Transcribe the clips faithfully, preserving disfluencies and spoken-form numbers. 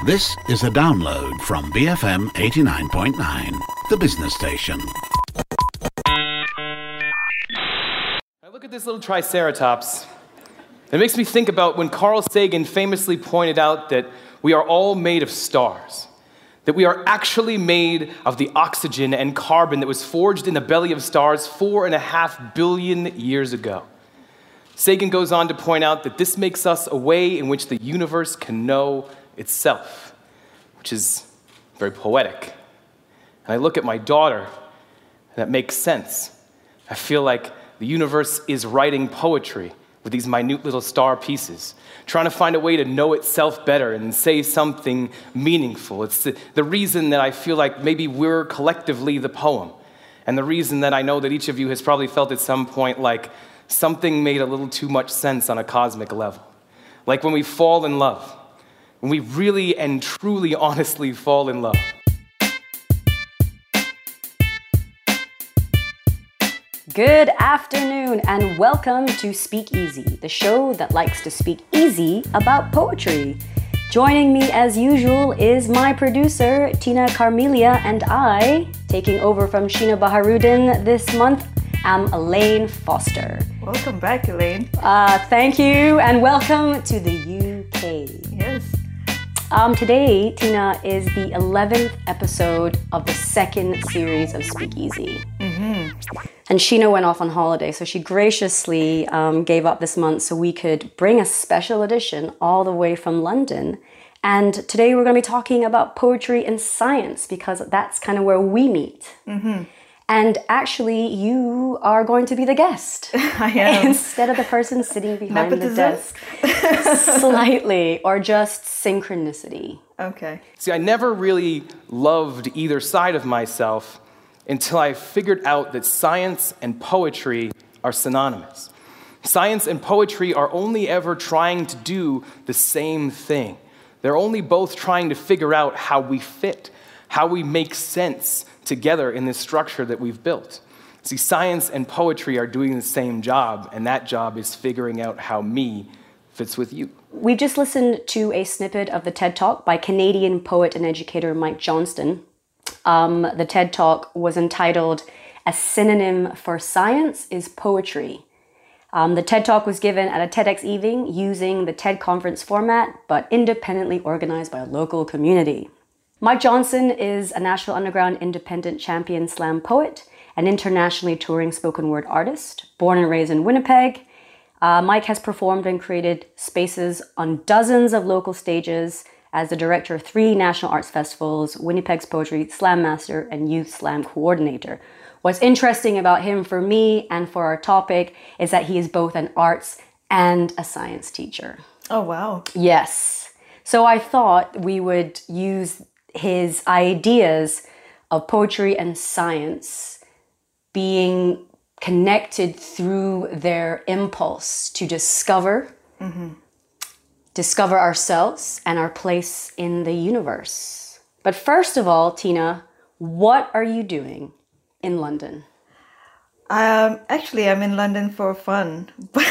This is a download from B F M eighty-nine point nine, the business station. I look at this little triceratops. It makes me think about when Carl Sagan famously pointed out that we are all made of stars, that we are actually made of the oxygen and carbon that was forged in the belly of stars four and a half billion years ago. Sagan goes on to point out that this makes us a way in which the universe can know itself, which is very poetic. And I look at my daughter, and that makes sense. I feel like the universe is writing poetry with these minute little star pieces, trying to find a way to know itself better and say something meaningful. It's the, the reason that I feel like maybe we're collectively the poem, and the reason that I know that each of you has probably felt at some point like something made a little too much sense on a cosmic level. Like when we fall in love, when we really and truly honestly fall in love. Good afternoon and welcome to Speak Easy, the show that likes to speak easy about poetry. Joining me as usual is my producer, Tina Carmelia, and I, taking over from Sheena Baharuddin this month, am Elaine Foster. Welcome back, Elaine. Uh, thank you and welcome to the U K. Yes. Um, today, Tina, is the eleventh episode of the second series of Speak Easy. Mm-hmm. And Sheena went off on holiday, so she graciously um, gave up this month so we could bring a special edition all the way from London. And today we're going to be talking about poetry and science because that's kind of where we meet. Mm-hmm. And actually, you are going to be the guest. I am. Instead of the person sitting behind Nepotism? the desk. Slightly, or just synchronicity. Okay. See, I never really loved either side of myself until I figured out that science and poetry are synonymous. Science and poetry are only ever trying to do the same thing. They're only both trying to figure out how we fit, how we make sense together in this structure that we've built. See, science and poetry are doing the same job, and that job is figuring out how me fits with you. We've just listened to a snippet of the TED Talk by Canadian poet and educator Mike Johnston. Um, the TED Talk was entitled, "A Synonym for Science is Poetry." Um, the TED Talk was given at a TEDx evening using the TED conference format, but independently organized by a local community. Mike Johnston is a National Underground Independent Champion Slam poet, an internationally touring spoken word artist, born and raised in Winnipeg. Uh, Mike has performed and created spaces on dozens of local stages as the director of three national arts festivals, Winnipeg's Poetry Slam Master and Youth Slam Coordinator. What's interesting about him for me and for our topic is that he is both an arts and a science teacher. Oh, wow. Yes. So I thought we would use his ideas of poetry and science being connected through their impulse to discover, mm-hmm. discover ourselves and our place in the universe. But first of all, Tina, what are you doing in London? Um, actually, I'm in London for fun.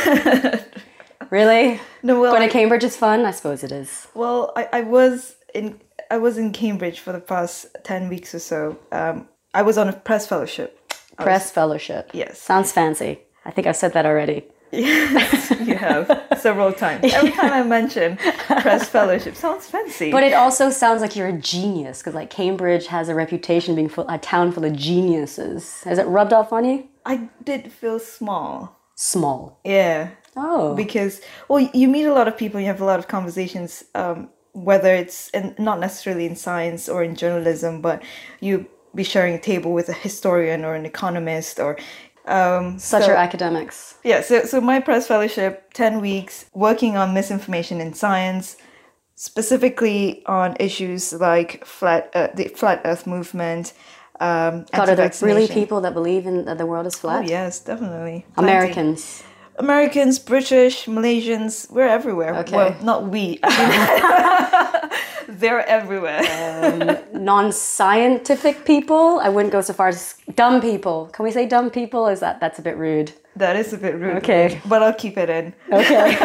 Really? No, well, Going I, to Cambridge is fun? I suppose it is. Well, I, I was in I was in Cambridge for the past ten weeks or so. Um, I was on a press fellowship. Press was, fellowship. Yes. Sounds fancy. I think I've said that already. Yes, you have several times. Every time I mention press fellowship, sounds fancy. But it also sounds like you're a genius because, like, Cambridge has a reputation being full, a town full of geniuses. Has it rubbed off on you? I did feel small. Small. Yeah. Oh. Because, well, you meet a lot of people, you have a lot of conversations, um, whether it's in, not necessarily in science or in journalism, but you be sharing a table with a historian or an economist or... Um, Such so, are academics. Yeah, so, so my press fellowship, ten weeks, working on misinformation in science, specifically on issues like flat, uh, the flat earth movement, um, God, are there really people that believe in that the world is flat? Oh, yes, definitely. Plenty. Americans. Americans, British, Malaysians, we're everywhere. Okay. Well, not we. I mean, they're everywhere. Um, non-scientific people? I wouldn't go so far as dumb people. Can we say dumb people? Is that that's a bit rude? That is a bit rude. Okay. But I'll keep it in. Okay.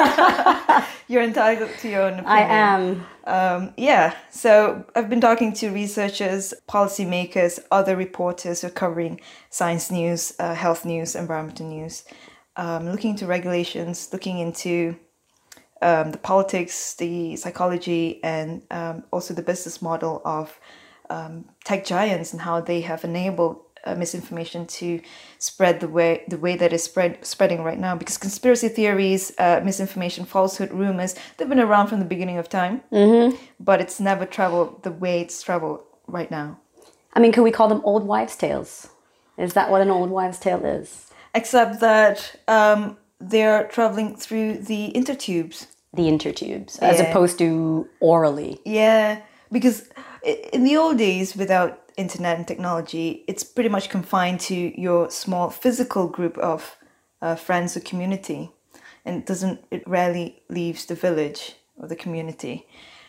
You're entitled to your own opinion. I am. Um, yeah. So I've been talking to researchers, policymakers, other reporters who are covering science news, uh, health news, environmental news, um, looking into regulations, looking into um, the politics, the psychology, and um, also the business model of um, tech giants and how they have enabled Uh, misinformation to spread the way the way that is spread spreading right now, because conspiracy theories, uh, misinformation, falsehood, rumors, they've been around from the beginning of time, mm-hmm. but it's never traveled the way it's traveled right now. I mean, could we call them old wives' tales? Is that what an old wives' tale is? Except that um, they're traveling through the intertubes. The intertubes, as Yeah. opposed to orally. Yeah, because i- in the old days, without internet and technology, it's pretty much confined to your small physical group of uh, friends or community, and it doesn't it rarely leaves the village or the community.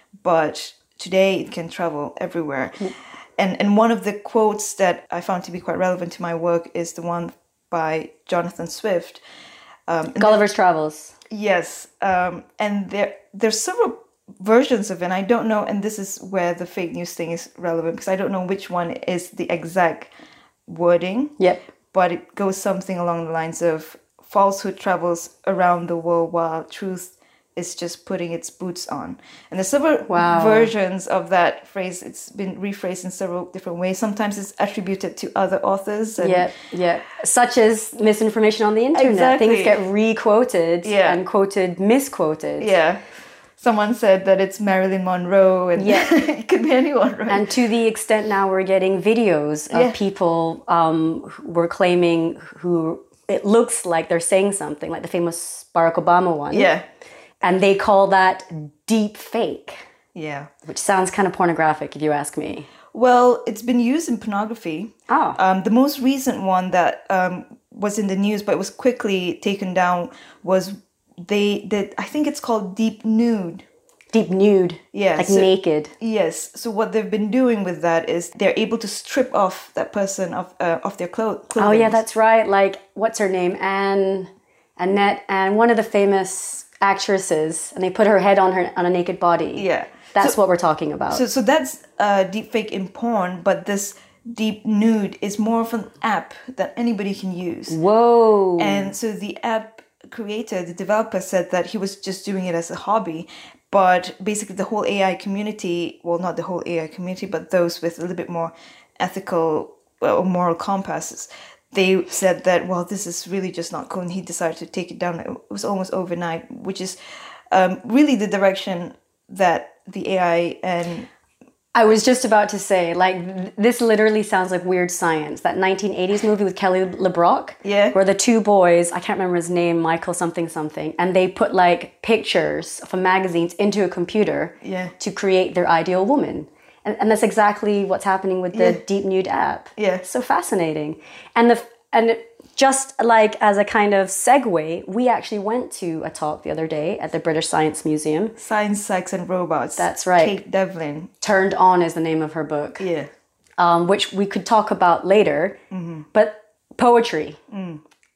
But today it can travel everywhere. Mm. And and one of the quotes that I found to be quite relevant to my work is the one by Jonathan Swift. Um, Gulliver's Travels. Yes, um, and there there's several versions of it, and I don't know, and this is where the fake news thing is relevant, because I don't know which one is the exact wording. Yep. But it goes something along the lines of falsehood travels around the world while truth is just putting its boots on. And there's several Wow. versions of that phrase. It's been rephrased in several different ways. Sometimes it's attributed to other authors. And Yeah, yeah. Such as misinformation on the internet. Exactly. Things get re-quoted Yeah. and quoted, misquoted. Yeah. Someone said that it's Marilyn Monroe, and Yeah. it could be anyone, right? And to the extent now we're getting videos of Yeah. people um, who were claiming who it looks like they're saying something, like the famous Barack Obama one. Yeah. And they call that deep fake, Yeah. which sounds kind of pornographic if you ask me. Well, it's been used in pornography. Oh. Um, the most recent one that um, was in the news, but was quickly taken down, was they did, I think it's called deep nude. Deep nude. Yeah, Like so- naked. Yes. So what they've been doing with that is they're able to strip off that person of uh, of their clo- clothing. Oh yeah, that's right. Like, what's her name? Anne, Annette, and one of the famous actresses, and they put her head on her on a naked body. Yeah. That's So- what we're talking about. So, so that's uh, deep fake in porn, but this deep nude is more of an app that anybody can use. Whoa. And so the app creator, the developer, said that he was just doing it as a hobby. But basically the whole A I community, well, not the whole A I community, but those with a little bit more ethical or moral compasses, they said that, well, this is really just not cool. And he decided to take it down. It was almost overnight, which is um, really the direction that the A I and... I was just about to say, like, th- this literally sounds like Weird Science, that nineteen eighties movie with Kelly LeBrock. Yeah. Where the two boys, I can't remember his name, Michael something something, and they put, like, pictures from magazines into a computer Yeah. to create their ideal woman. And, and that's exactly what's happening with the Yeah. Deep Nude app. Yeah. It's so fascinating. And the and just like as a kind of segue, we actually went to a talk the other day at the British Science Museum. Science, Sex and Robots. That's right. Kate Devlin. Turned On is the name of her book. Yeah. Um, which we could talk about later. Mm-hmm. But poetry. Mm.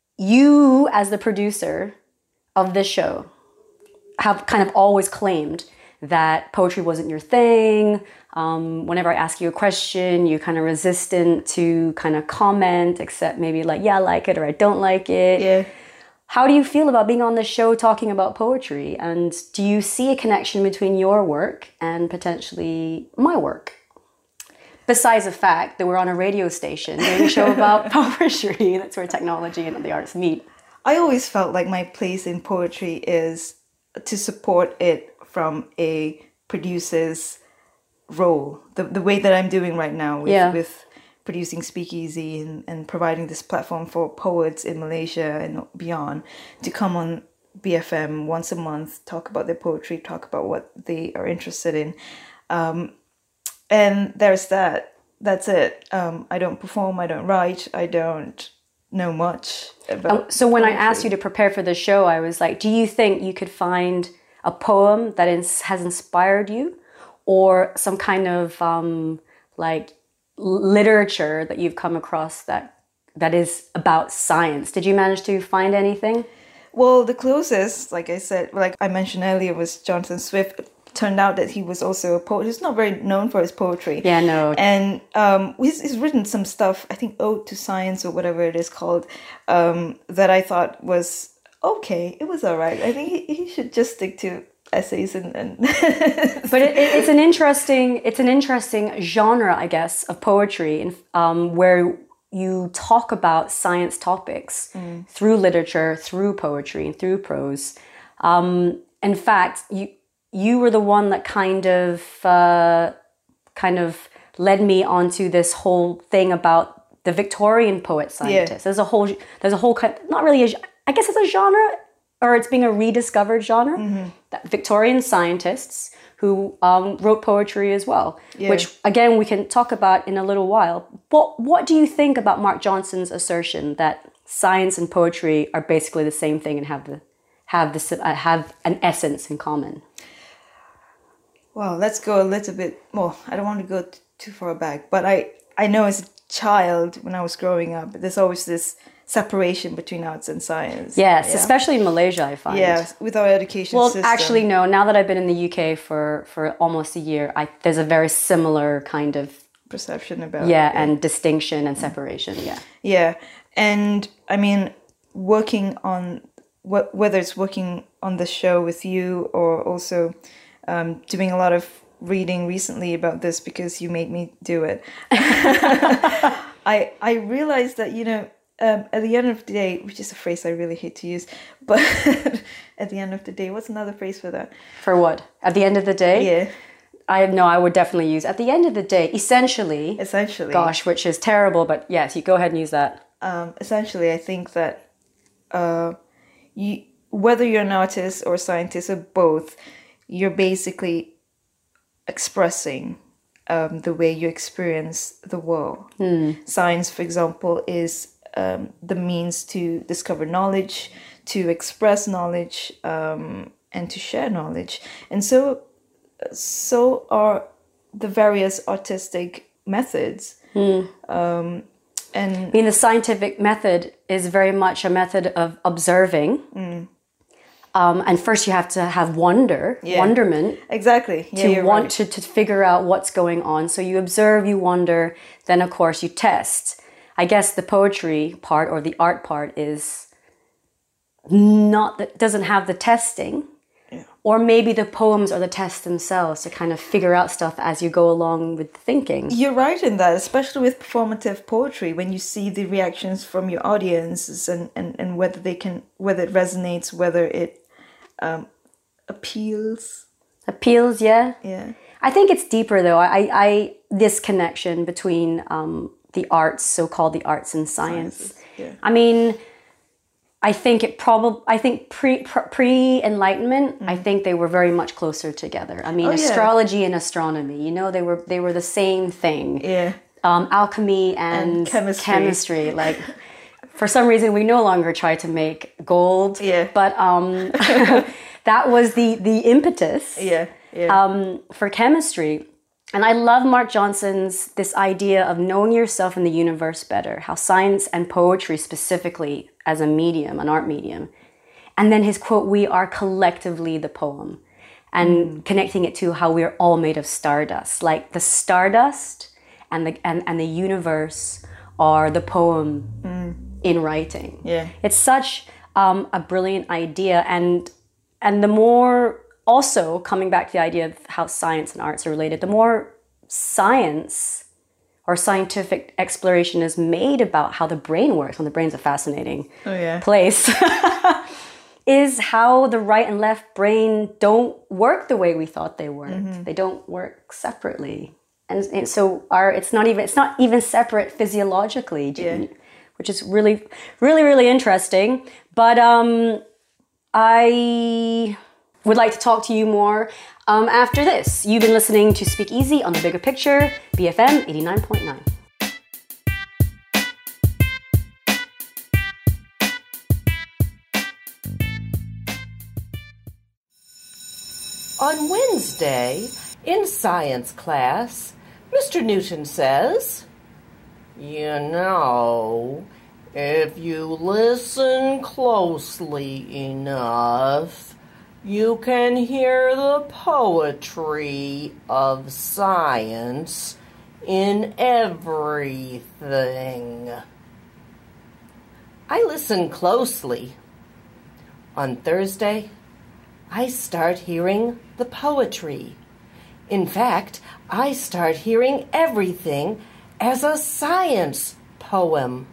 You, as the producer of this show, have kind of always claimed that poetry wasn't your thing. Um, whenever I ask you a question, you're kind of resistant to kind of comment, except maybe like, yeah, I like it or I don't like it. Yeah. How do you feel about being on the show talking about poetry? And do you see a connection between your work and potentially my work? Besides the fact that we're on a radio station doing a show about poetry, that's where technology and the artists meet. I always felt like my place in poetry is to support it from a producer's role. The the way that I'm doing right now with, Yeah. with producing Speakeasy and, and providing this platform for poets in Malaysia and beyond to come on B F M once a month, talk about their poetry, talk about what they are interested in. Um, and there's that. That's it. Um, I don't perform, I don't write, I don't know much about Um, so when I poetry. asked you to prepare for the show, I was like, do you think you could find a poem that is, has inspired you, or some kind of um, like literature that you've come across that that is about science. Did you manage to find anything? Well, the closest, like I said, like I mentioned earlier, was Jonathan Swift. It turned out that he was also a poet. He's not very known for his poetry. Yeah, no. And um, he's, he's written some stuff, I think Ode to Science or whatever it is called, um, that I thought was okay. It was all right. I think he, he should just stick to essays and... and but it, it, it's an interesting it's an interesting genre, I guess, of poetry, in, um, where you talk about science topics mm. through literature, through poetry, and through prose. Um, in fact, you you were the one that kind of uh, kind of led me onto this whole thing about the Victorian poet scientist. Yeah. There's a whole there's a whole kind, not really a, I guess it's a genre, or it's being a rediscovered genre. Mm-hmm. That Victorian scientists who um, wrote poetry as well, yeah. which again we can talk about in a little while. What what do you think about Mark Johnson's assertion that science and poetry are basically the same thing and have the have the uh, have an essence in common? Well, let's go a little bit more. I don't want to go t- too far back, but I I know as a child when I was growing up, there's always this separation between arts and science. Yes, yeah? especially in Malaysia, I find. Yeah, with our education well, system. Well, actually, no. Now that I've been in the U K for, for almost a year, I, there's a very similar kind of... perception about Yeah, it. and distinction and separation, yeah. Yeah, and I mean, working on... Wh- whether it's working on the show with you or also um, doing a lot of reading recently about this because you made me do it. I I realized that, you know, Um, at the end of the day, which is a phrase I really hate to use, but at the end of the day, what's another phrase for that? For what? At the end of the day? Yeah. I no, I would definitely use at the end of the day, essentially. Essentially. Gosh, which is terrible, but yes, you go ahead and use that. Um, essentially, I think that uh, you, whether you're an artist or a scientist or both, you're basically expressing um, the way you experience the world. Hmm. Science, for example, is Um, the means to discover knowledge, to express knowledge, um, and to share knowledge. And so, so are the various artistic methods. Mm. Um, and I mean, the scientific method is very much a method of observing. Mm. Um, and first you have to have wonder, yeah. wonderment. Exactly. Yeah, to you're want right. to, to figure out what's going on. So you observe, you wonder, then of course you test. I guess the poetry part or the art part is not that doesn't have the testing, yeah. or maybe the poems are the tests themselves to kind of figure out stuff as you go along with the thinking. You're right in that, especially with performative poetry, when you see the reactions from your audiences and, and, and whether they can, whether it resonates, whether it um, appeals. Appeals, yeah. Yeah. I think it's deeper though. I, I this connection between um, the arts, so-called the arts and science. Sciences, yeah. I mean, I think it probably, I think pre, pre Enlightenment, mm. I think they were very much closer together. I mean, oh, yeah. astrology and astronomy, you know, they were they were the same thing. Yeah. Um, alchemy and, and chemistry. chemistry. Like, for some reason, we no longer try to make gold. Yeah. But um, that was the the impetus. Yeah. Yeah. Um, for chemistry. And I love Mark Johnson's, this idea of knowing yourself and the universe better, how science and poetry specifically as a medium, an art medium. And then his quote, we are collectively the poem. And mm. connecting it to how we're all made of stardust. Like the stardust and the, and, and the universe are the poem mm. in writing. Yeah. It's such um, a brilliant idea. And, and the more... Also, coming back to the idea of how science and arts are related, the more science or scientific exploration is made about how the brain works, and the brain's a fascinating oh, yeah. place, is how the right and left brain don't work the way we thought they worked. Mm-hmm. They don't work separately. And, and so our it's not even it's not even separate physiologically, yeah. which is really, really, really interesting. But um, I... would like to talk to you more um, after this. You've been listening to Speak Easy on The Bigger Picture, B F M eighty-nine point nine. On Wednesday, in science class, Mister Newton says, you know, If you listen closely enough, you can hear the poetry of science in everything. I listen closely. On Thursday, I start hearing the poetry. In fact, I start hearing everything as a science poem.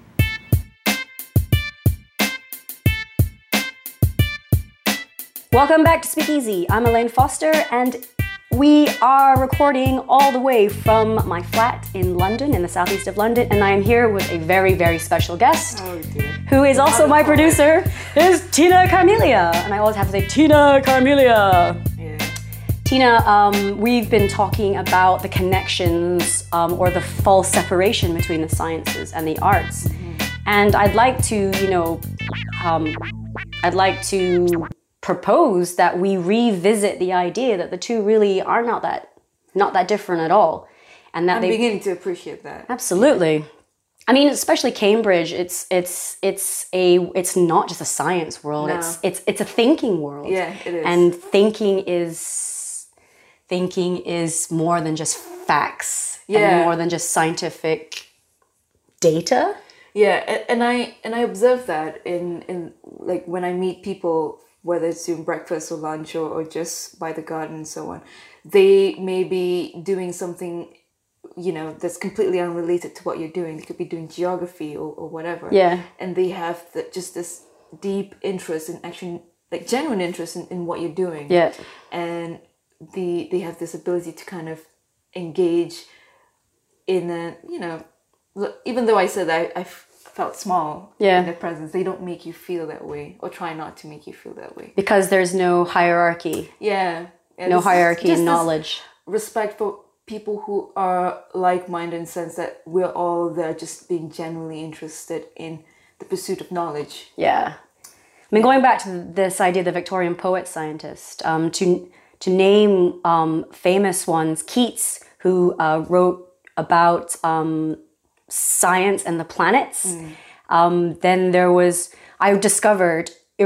Welcome back to Speakeasy. I'm Elaine Foster, and we are recording all the way from my flat in London, in the southeast of London, and I am here with a very, very special guest, Oh dear. who is also my producer, is Tina Carmelia. And I always have to say, Tina Carmelia. Yeah. Tina, um, we've been talking about the connections um, or the false separation between the sciences and the arts. Mm-hmm. And I'd like to, you know, um, I'd like to propose that we revisit the idea that the two really are not that not that different at all, and that I'm they beginning to appreciate that. absolutely. I mean, especially Cambridge, it's it's it's a it's not just a science world. No. It's it's it's a thinking world. Yeah, it is. And thinking is thinking is more than just facts. Yeah. And more than just scientific data. Yeah, and, and I and I observe that in in like when I meet people, whether it's doing breakfast or lunch or, or just by the garden and so on, they may be doing something, you know, that's completely unrelated to what you're doing. They could be doing geography or, or whatever. Yeah. And they have the, just this deep interest in actually, like genuine interest in, in what you're doing. Yeah. And the they have this ability to kind of engage in a, you know, look, even though I said I, I felt small Yeah. in their presence, they don't make you feel that way or try not to make you feel that way. Because there's no hierarchy. Yeah. yeah No this is hierarchy just in this knowledge. Respect for people who are like-minded in the sense that we're all there just being genuinely interested in the pursuit of knowledge. Yeah. I mean, going back to this idea of the Victorian poet scientist, um, to to name um, famous ones, Keats, who uh, wrote about um, science and the planets. Mm. Um, then there was, I discovered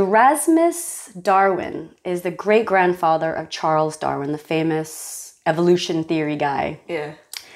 Erasmus Darwin is the great-grandfather of Charles Darwin, the famous evolution theory guy. Yeah.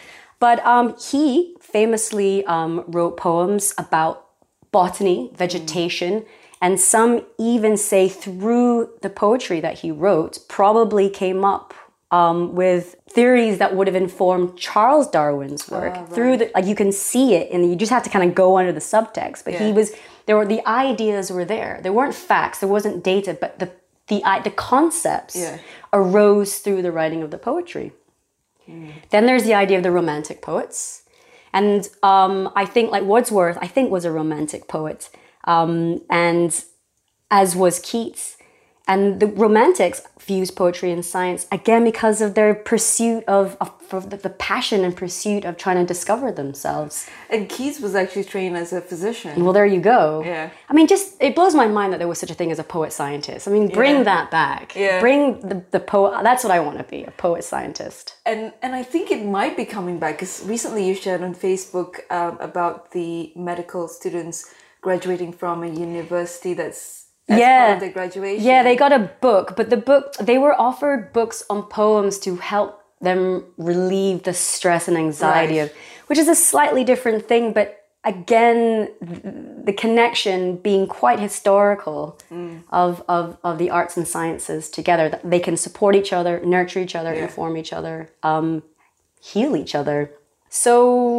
But um, he famously um, wrote poems about botany, vegetation, mm. and some even say through the poetry that he wrote probably came up um, with theories that would have informed Charles Darwin's work. Oh, right. Through the, like you can see it, and you just have to kind of go under the subtext. But yeah. he was there were the ideas were there. There weren't facts. There wasn't data, but the the the concepts yeah. arose through the writing of the poetry. Mm. Then there's the idea of the Romantic poets, and um, I think like Wordsworth, I think was a Romantic poet, um, and as was Keats. And the Romantics fused poetry and science, again, because of their pursuit of, of for the, the passion and pursuit of trying to discover themselves. And Keats was actually trained as a physician. Well, there you go. Yeah. I mean, just, it blows my mind that there was such a thing as a poet scientist. I mean, bring yeah. that back. Yeah. Bring the, the poet, that's what I want to be, a poet scientist. And and I think it might be coming back, because recently you shared on Facebook um, about the medical students graduating from a university that's As yeah. part of their graduation. Yeah, they got a book, but the book, they were offered books on poems to help them relieve the stress and anxiety right. of, which is a slightly different thing, but again, the connection being quite historical mm. of, of, of the arts and sciences together, that they can support each other, nurture each other, yeah. inform each other, um, heal each other. So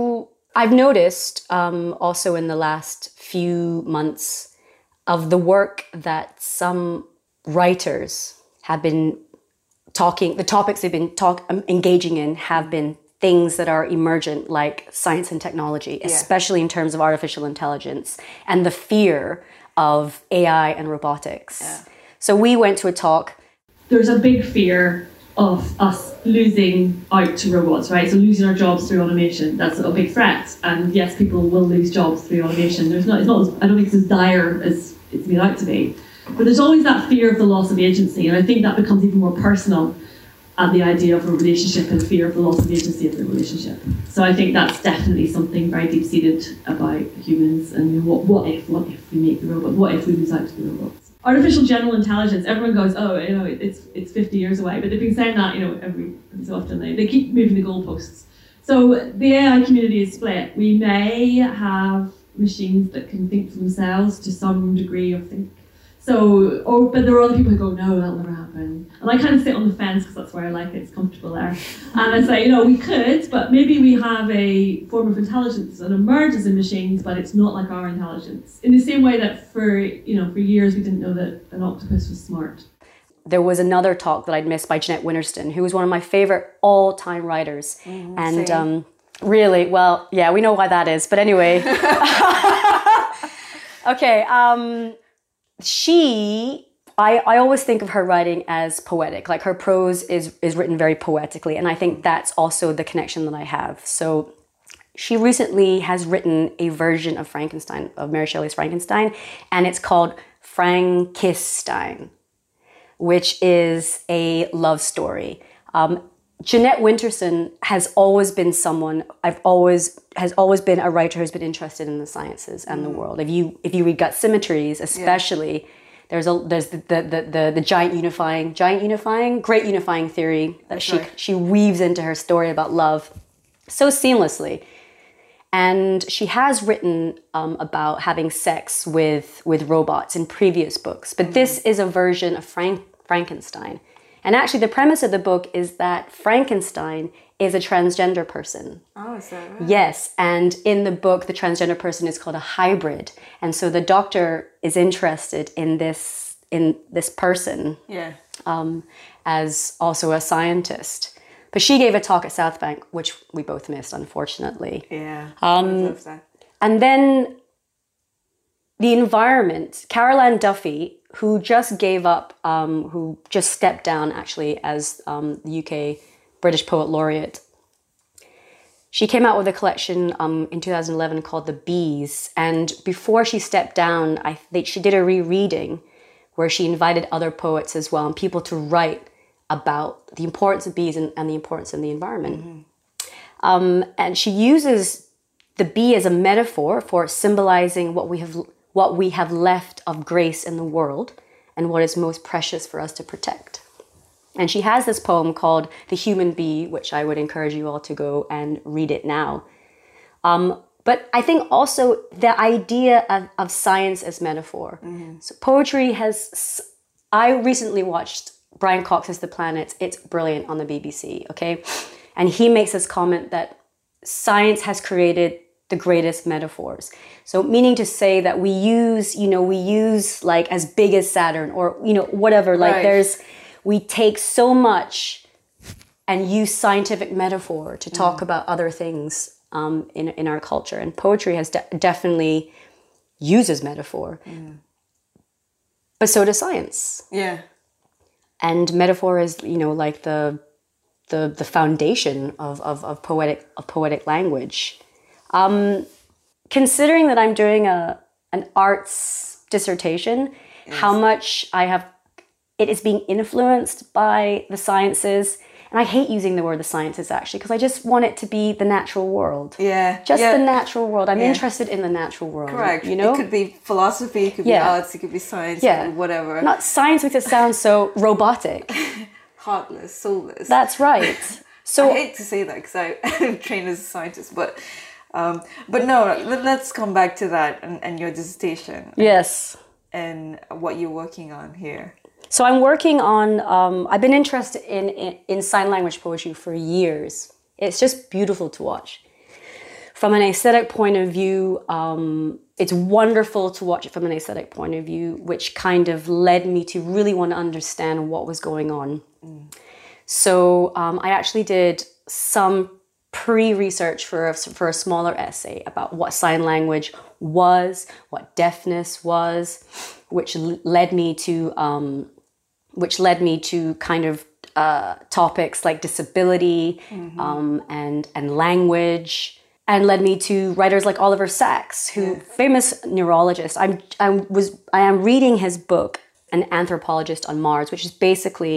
I've noticed um, also in the last few months of the work that some writers have been talking, the topics they've been talk, um, engaging in have been things that are emergent, like science and technology, yeah. especially in terms of artificial intelligence and the fear of A I and robotics. Yeah. So we went to a talk. There's a big fear of us losing out to robots, right? So losing our jobs through automation, that's a big threat. And yes, people will lose jobs through automation. There's not, it's not, I don't think it's as dire as it's made out to be. But there's always that fear of the loss of agency, and I think that becomes even more personal at the idea of a relationship and fear of the loss of agency of the relationship. So I think that's definitely something very deep-seated about humans and what, what if, what if we make the robot, what if we lose out to the robots. Artificial general intelligence, everyone goes, oh, you know, it's it's fifty years away, but they've been saying that, you know, every, every so often, they, they keep moving the goalposts. So the A I community is split. We may have machines that can think for themselves to some degree of think. So, or, but there are other people who go, no, that'll never happen. And I kind of sit on the fence because that's where I like it, it's comfortable there. And I say, you know, we could, but maybe we have a form of intelligence that emerges in machines, but it's not like our intelligence. In the same way that for, you know, for years we didn't know that an octopus was smart. There was another talk that I'd missed by Jeanette Winterston, who was one of my favorite all-time writers. Mm, and um, really, well, yeah, we know why that is. But anyway. okay. Um, she, I, I always think of her writing as poetic. Like her prose is, is written very poetically. And I think that's also the connection that I have. So she recently has written a version of Frankenstein, of Mary Shelley's Frankenstein. And it's called Frankisstein, which is a love story. Um, Jeanette Winterston has always been someone, I've always, has always been a writer who's been interested in the sciences and mm. the world. If you if you read Gut Symmetries, especially, yeah. there's a there's the the, the the the giant unifying, giant unifying, great unifying theory that That's she right. she weaves into her story about love so seamlessly. And she has written um, about having sex with, with robots in previous books. But mm. this is a version of Frank, Frankenstein. And actually the premise of the book is that Frankenstein is a transgender person. Oh, is that right? Yes, and in the book, the transgender person is called a hybrid. And so the doctor is interested in this in this person yeah. um, as also a scientist. But she gave a talk at South Bank, which we both missed, unfortunately. Yeah, um, I love that. And then the environment, Carol Ann Duffy, who just gave up, um, who just stepped down actually as um, the U K British Poet Laureate. She came out with a collection um, in two thousand eleven called The Bees. And before she stepped down, I think she did a rereading where she invited other poets as well and people to write about the importance of bees and, and the importance of the environment. Mm-hmm. Um, and she uses the bee as a metaphor for symbolizing what we have what we have left of grace in the world and what is most precious for us to protect. And she has this poem called The Human Bee, which I would encourage you all to go and read it now. Um, but I think also the idea of, of science as metaphor. Mm-hmm. So poetry has, I recently watched Brian Cox's The Planets. It's brilliant on the B B C, okay? And he makes this comment that science has created the greatest metaphors. So meaning to say that we use, you know, we use like as big as Saturn or, you know, whatever, like right. there's, we take so much and use scientific metaphor to talk mm. about other things um, in, in our culture. And poetry has de- definitely uses metaphor. Mm. But so does science. Yeah. And metaphor is, you know, like the the the foundation of, of, of poetic of poetic language. Um, considering that I'm doing a an arts dissertation, yes. how much I have, it is being influenced by the sciences. And I hate using the word the sciences actually, because I just want it to be the natural world. Yeah. Just yeah. the natural world. I'm yeah. interested in the natural world. Correct. You know? It could be philosophy, it could yeah. be arts, it could be science, yeah. it could be whatever. Not science makes it sound so robotic. Heartless, soulless. That's right. So I hate to say that because I'm trained as a scientist, but um, but no, let, let's come back to that and, and your dissertation. Yes. And what you're working on here. So I'm working on, um, I've been interested in, in, in sign language poetry for years. It's just beautiful to watch. From an aesthetic point of view, um, it's wonderful to watch it from an aesthetic point of view, which kind of led me to really want to understand what was going on. Mm. So um, I actually did some pre-research for a, for a smaller essay about what sign language was, what deafness was, which l- led me to um, which led me to kind of uh, topics like disability mm-hmm. um, and and language, and led me to writers like Oliver Sacks, who yeah. famous neurologist. I'm I was I am reading his book, An Anthropologist on Mars, which is basically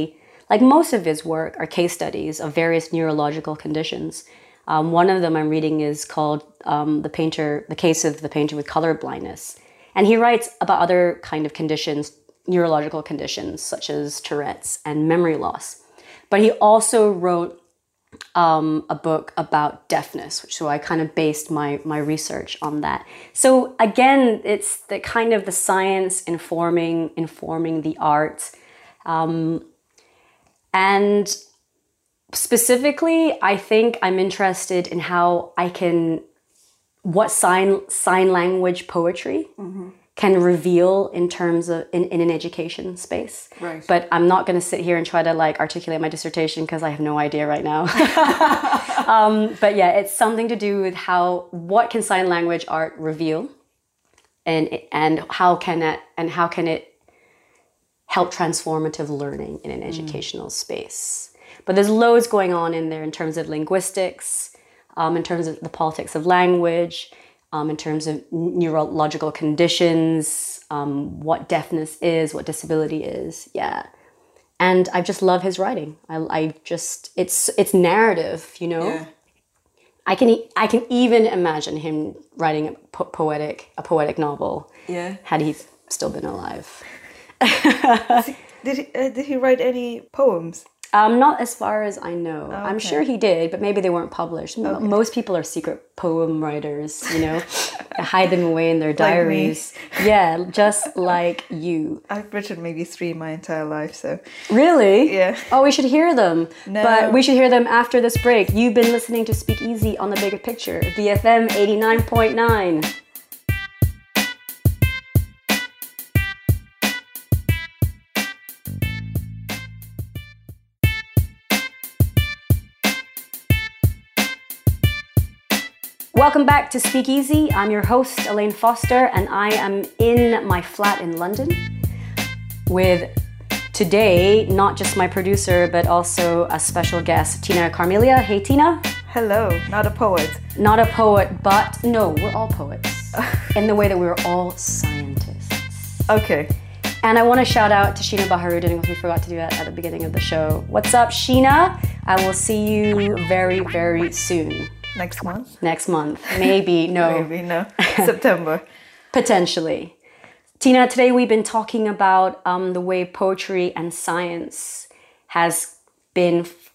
like most of his work, are case studies of various neurological conditions. Um, one of them I'm reading is called um, the painter, the case of the painter with color blindness. And he writes about other kind of conditions, neurological conditions, such as Tourette's and memory loss. But he also wrote um, a book about deafness, which so I kind of based my, my research on that. So again, it's the kind of the science informing, informing the art. Um, and specifically, I think I'm interested in how I can, what sign sign language poetry mm-hmm. can reveal in terms of, in, in an education space. Right. But I'm not going to sit here and try to like articulate my dissertation because I have no idea right now. um, but yeah, it's something to do with how, what can sign language art reveal, and and how can it, and how can it help transformative learning in an mm. educational space. But there's loads going on in there in terms of linguistics, um, in terms of the politics of language, um, in terms of neurological conditions, um, what deafness is, what disability is. Yeah. And I just love his writing. I, I just, it's it's narrative, you know? Yeah. I can I can even imagine him writing a po- poetic a poetic novel. Yeah. Had he still been alive. did he, uh, did he write any poems? Um, not as far as I know. Oh, okay. I'm sure he did, but maybe they weren't published. Okay. Most people are secret poem writers, you know, hide them away in their diaries. Like yeah, just like you. I've written maybe three my entire life, so. Really? Yeah. Oh, we should hear them. No. But we should hear them after this break. You've been listening to Speak Easy on the Bigger Picture, B F M eighty-nine point nine. Welcome back to Speak Easy. I'm your host, Elaine Foster, and I am in my flat in London with today, not just my producer, but also a special guest, Tina Carmelia. Hey, Tina. Hello, not a poet. Not a poet, but no, we're all poets in the way that we're all scientists. Okay. And I want to shout out to Sheena Baharuddin, because we forgot to do that at the beginning of the show. What's up, Sheena? I will see you very, very soon. Next month? Next month. Maybe, no. Maybe, no. September. Potentially. Tina, today we've been talking about um, the way poetry and science has been f-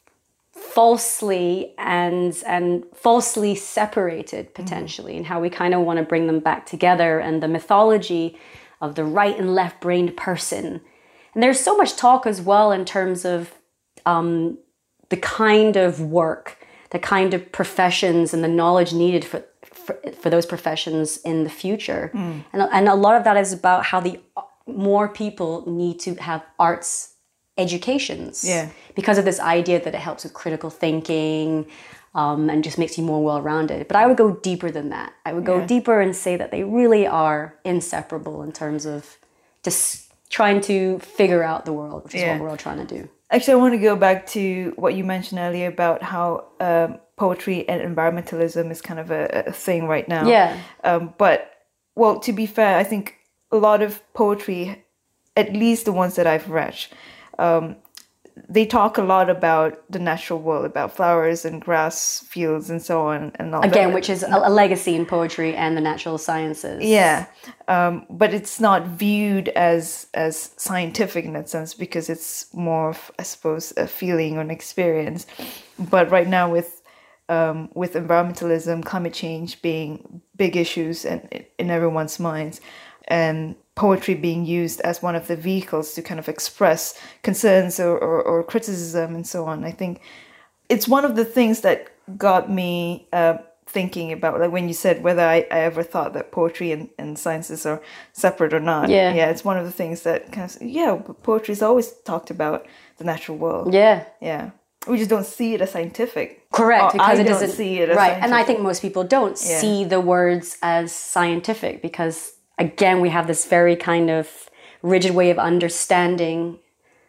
falsely and and falsely separated, potentially, mm-hmm. and how we kind of want to bring them back together, and the mythology of the right and left-brained person. And there's so much talk as well in terms of um, the kind of work, the kind of professions and the knowledge needed for for, for those professions in the future. Mm. And, and a lot of that is about how the more people need to have arts educations. Yeah. Because of this idea that it helps with critical thinking um, and just makes you more well-rounded. But I would go deeper than that. I would go yeah. deeper and say that they really are inseparable in terms of just trying to figure out the world, which is yeah. what we're all trying to do. Actually, I want to go back to what you mentioned earlier about how um, poetry and environmentalism is kind of a, a thing right now. Yeah. Um, but, well, to be fair, I think a lot of poetry, at least the ones that I've read, um, they talk a lot about the natural world, about flowers and grass fields and so on. And all Again, that. which is a, a legacy in poetry and the natural sciences. Yeah, um, but it's not viewed as as scientific in that sense, because it's more of, I suppose, a feeling or an experience. But right now with um, with environmentalism, climate change being big issues and in everyone's minds, and poetry being used as one of the vehicles to kind of express concerns or, or, or criticism and so on, I think it's one of the things that got me uh, thinking about, like when you said whether I, I ever thought that poetry and, and sciences are separate or not. Yeah. Yeah, it's one of the things that kind of, yeah, poetry's always talked about the natural world. Yeah. Yeah. We just don't see it as scientific. Correct, Or because I it don't doesn't see it as right. scientific. And I think most people don't Yeah. see the words as scientific, because again, we have this very kind of rigid way of understanding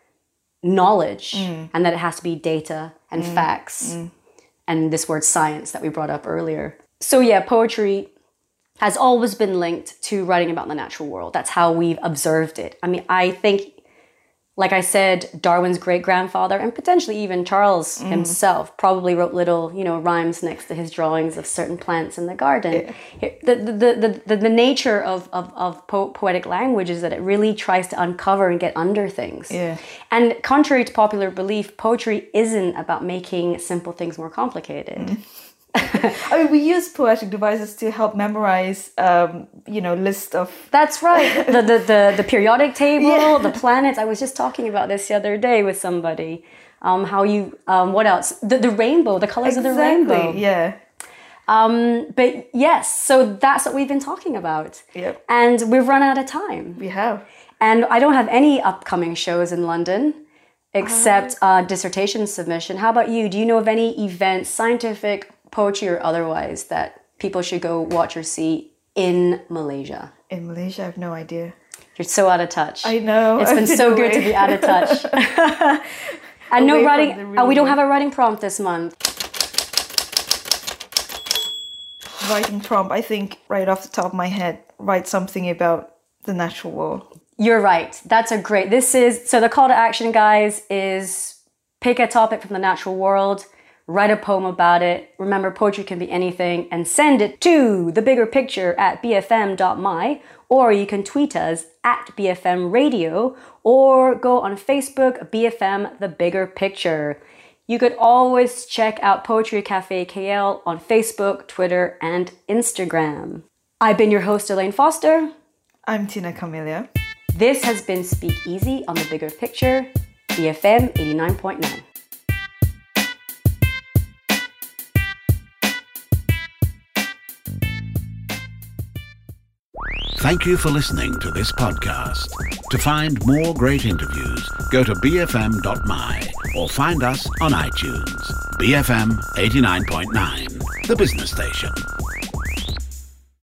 knowledge, mm. and that it has to be data and mm. facts, mm. and this word science that we brought up earlier. So yeah, poetry has always been linked to writing about the natural world. That's how we've observed it. I mean, I think like I said, Darwin's great-grandfather and potentially even Charles mm. himself probably wrote little, you know, rhymes next to his drawings of certain plants in the garden. Yeah. The, the, the, the, the nature of, of, of po- poetic language is that it really tries to uncover and get under things. Yeah. And contrary to popular belief, poetry isn't about making simple things more complicated. Mm. I mean, we use poetic devices to help memorize, um, you know, list of... That's right. The, the, the, the periodic table, yeah. the planets. I was just talking about this the other day with somebody. Um, how you... Um, what else? The, the rainbow, the colors exactly, of the rainbow. Yeah. Um, but yes, so that's what we've been talking about. Yep. And we've run out of time. We have. And I don't have any upcoming shows in London except uh, dissertation submission. How about you? Do you know of any events, scientific, poetry or otherwise, that people should go watch or see in Malaysia? In Malaysia, I have no idea. You're so out of touch. I know. It's been so good to be out of touch. And no writing. Oh, we don't have a writing prompt this month. Writing prompt, I think right off the top of my head, write something about the natural world. You're right. That's a great. This is so the call to action, guys, is pick a topic from the natural world. Write a poem about it. Remember, poetry can be anything, and send it to the bigger picture at b f m dot m y, or you can tweet us at B F M Radio, or go on Facebook, B F M The Bigger Picture. You could always check out Poetry Cafe K L on Facebook, Twitter, and Instagram. I've been your host, Elaine Foster. I'm Tina Camelia. This has been Speak Easy on The Bigger Picture, B F M eighty-nine point nine. Thank you for listening to this podcast. To find more great interviews, go to b f m dot m y or find us on iTunes. B F M eighty-nine point nine, the business station.